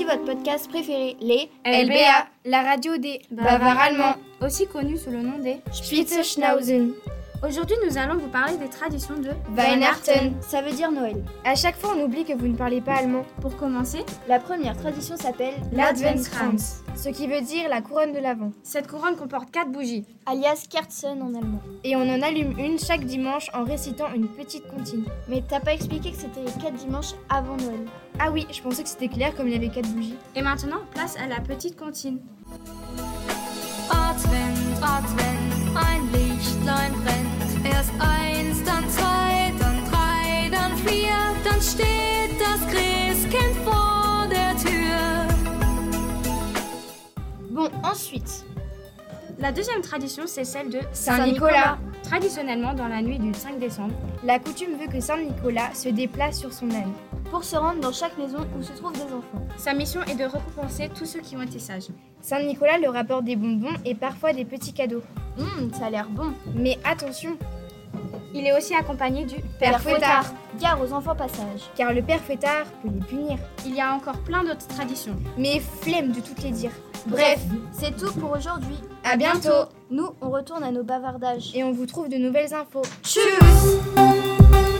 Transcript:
votre podcast préféré, les LBA, la radio des Bavards allemands, aussi connue sous le nom des Spitzenschnauzen. Aujourd'hui, nous allons vous parler des traditions de Weihnachten, ça veut dire Noël. À chaque fois, on oublie que vous ne parlez pas allemand. Pour commencer, La première tradition s'appelle l'Adventskranz, ce qui veut dire la couronne de l'Avent. Cette couronne comporte 4 bougies, alias Kerzen en allemand. et on en allume une chaque dimanche en récitant une petite comptine. Mais t'as pas expliqué que c'était les 4 dimanches avant Noël. Ah oui, je pensais que c'était clair comme il y avait 4 bougies. Et maintenant, place à la petite comptine. Advent, Advent, ein Lichtlein brennt. Erst 1, dann 2, dann 3, dann 4, dann steht das Christkind vor der Tür. Bon, ensuite, La deuxième tradition, c'est celle de Saint-Nicolas. Traditionnellement, dans la nuit du 5 décembre, la coutume veut que Saint-Nicolas se déplace sur son âne. pour se rendre dans chaque maison où se trouvent des enfants. Sa mission est de récompenser tous ceux qui ont été sages. Saint-Nicolas leur apporte des bonbons et parfois des petits cadeaux. Ça a l'air bon. Mais attention, il est aussi accompagné du Père Fouettard, Gare aux enfants passage. car le Père Fouettard peut les punir. Il y a encore plein d'autres traditions, mais flemme de toutes les dire. Bref, c'est tout pour aujourd'hui. À bientôt. Nous, on retourne à nos bavardages. Et on vous trouve de nouvelles infos. Tchuss!